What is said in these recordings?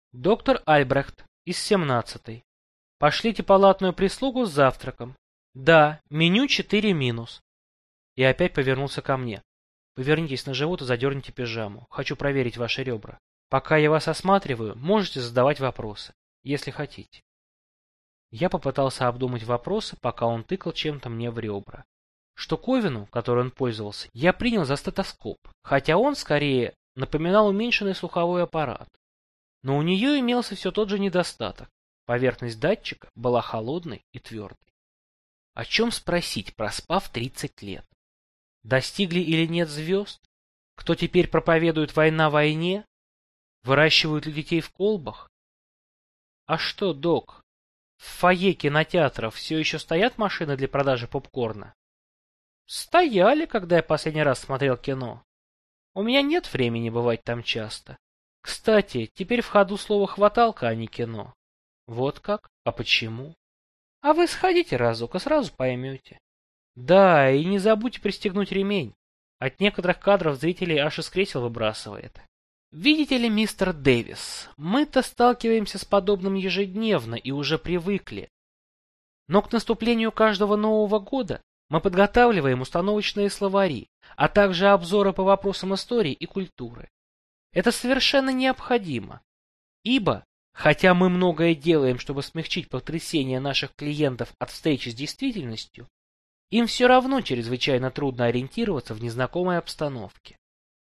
Доктор Альбрехт из 17-й. Пошлите палатную прислугу с завтраком. Да, меню 4 минус. И опять повернулся ко мне. Повернитесь на живот и задерните пижаму. Хочу проверить ваши ребра. Пока я вас осматриваю, можете задавать вопросы, если хотите. Я попытался обдумать вопросы, пока он тыкал чем-то мне в ребра. Штуковину, которой он пользовался, я принял за стетоскоп, хотя он, скорее, напоминал уменьшенный слуховой аппарат. Но у нее имелся все тот же недостаток. Поверхность датчика была холодной и твердой. О чем спросить, проспав 30 лет? Достигли или нет звезд? Кто теперь проповедует война войне? Выращивают ли детей в колбах? А что, док, в фойе кинотеатров все еще стоят машины для продажи попкорна? Стояли, когда я последний раз смотрел кино. У меня нет времени бывать там часто. Кстати, теперь в ходу слово «хваталка», а не кино. Вот как? А почему? А вы сходите разок и сразу поймете. Да, и не забудьте пристегнуть ремень. От некоторых кадров зрителей аж из кресел выбрасывает. Видите ли, мистер Дэвис, мы-то сталкиваемся с подобным ежедневно и уже привыкли. Но к наступлению каждого Нового года мы подготавливаем установочные словари, а также обзоры по вопросам истории и культуры. Это совершенно необходимо, ибо, хотя мы многое делаем, чтобы смягчить потрясение наших клиентов от встречи с действительностью, им все равно чрезвычайно трудно ориентироваться в незнакомой обстановке.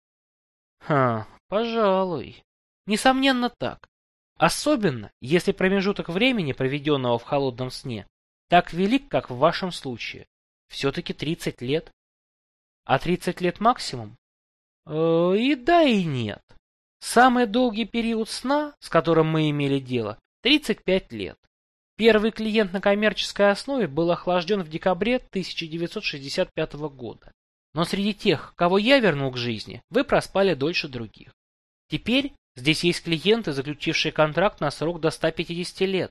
Пожалуй. Несомненно так. Особенно, если промежуток времени, проведенного в холодном сне, так велик, как в вашем случае. Все-таки 30 лет. А 30 лет максимум? И да, и нет. Самый долгий период сна, с которым мы имели дело, 35 лет. Первый клиент на коммерческой основе был охлажден в декабре 1965 года. Но среди тех, кого я вернул к жизни, вы проспали дольше других. Теперь здесь есть клиенты, заключившие контракт на срок до 150 лет.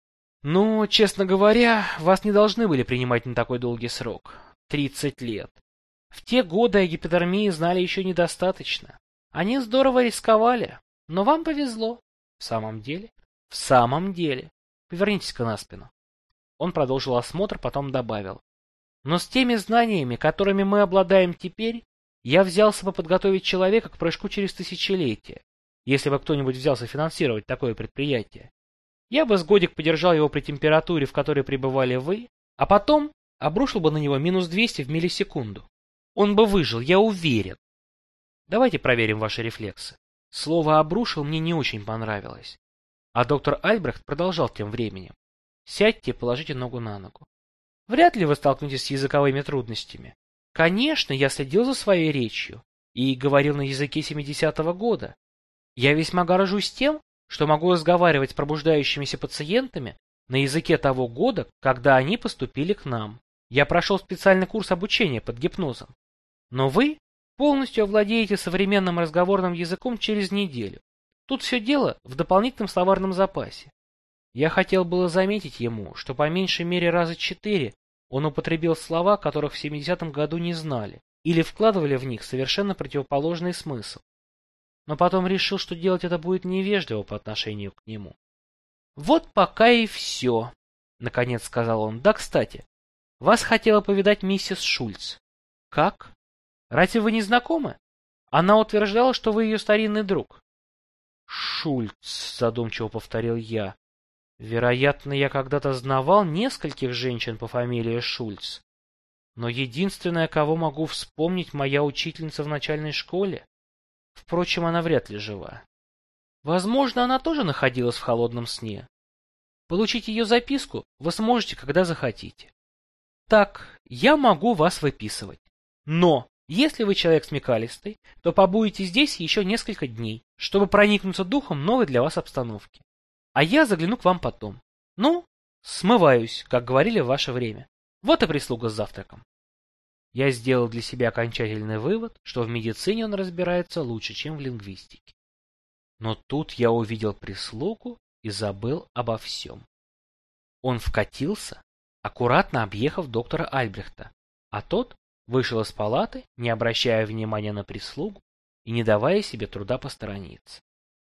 Но, честно говоря, вас не должны были принимать на такой долгий срок. 30 лет. В те годы о гиподермии знали еще недостаточно. Они здорово рисковали, но вам повезло. В самом деле? В самом деле. Повернитесь-ка на спину. Он продолжил осмотр, потом добавил. Но с теми знаниями, которыми мы обладаем теперь, я взялся бы подготовить человека к прыжку через тысячелетие, если бы кто-нибудь взялся финансировать такое предприятие. Я бы с годик подержал его при температуре, в которой пребывали вы, а потом обрушил бы на него минус 200 в миллисекунду. Он бы выжил, я уверен. Давайте проверим ваши рефлексы. Слово «обрушил» мне не очень понравилось. А доктор Альбрехт продолжал тем временем. Сядьте и положите ногу на ногу. Вряд ли вы столкнетесь с языковыми трудностями. Конечно, я следил за своей речью и говорил на языке 70-го года. Я весьма горжусь тем, что могу разговаривать с пробуждающимися пациентами на языке того года, когда они поступили к нам. Я прошел специальный курс обучения под гипнозом. Но вы полностью овладеете современным разговорным языком через неделю. Тут все дело в дополнительном словарном запасе. Я хотел было заметить ему, что по меньшей мере раза 4 он употребил слова, которых в 70-м году не знали, или вкладывали в них совершенно противоположный смысл. Но потом решил, что делать это будет невежливо по отношению к нему. «Вот пока и все», — наконец сказал он. «Да, кстати, вас хотела повидать миссис Шульц». «Как? Разве вы не знакомы? Она утверждала, что вы ее старинный друг». «Шульц», — задумчиво повторил я. «Вероятно, я когда-то знавал нескольких женщин по фамилии Шульц. Но единственная, кого могу вспомнить, моя учительница в начальной школе. Впрочем, она вряд ли жива. Возможно, она тоже находилась в холодном сне. Получить ее записку вы сможете, когда захотите. Так, я могу вас выписывать. Но, если вы человек смекалистый, то побудете здесь еще несколько дней, чтобы проникнуться духом новой для вас обстановки. А я загляну к вам потом. Ну, смываюсь, как говорили в ваше время. Вот и прислуга с завтраком». Я сделал для себя окончательный вывод, что в медицине он разбирается лучше, чем в лингвистике. Но тут я увидел прислугу и забыл обо всем. Он вкатился, аккуратно объехав доктора Альбрехта, а тот вышел из палаты, не обращая внимания на прислугу и не давая себе труда посторониться.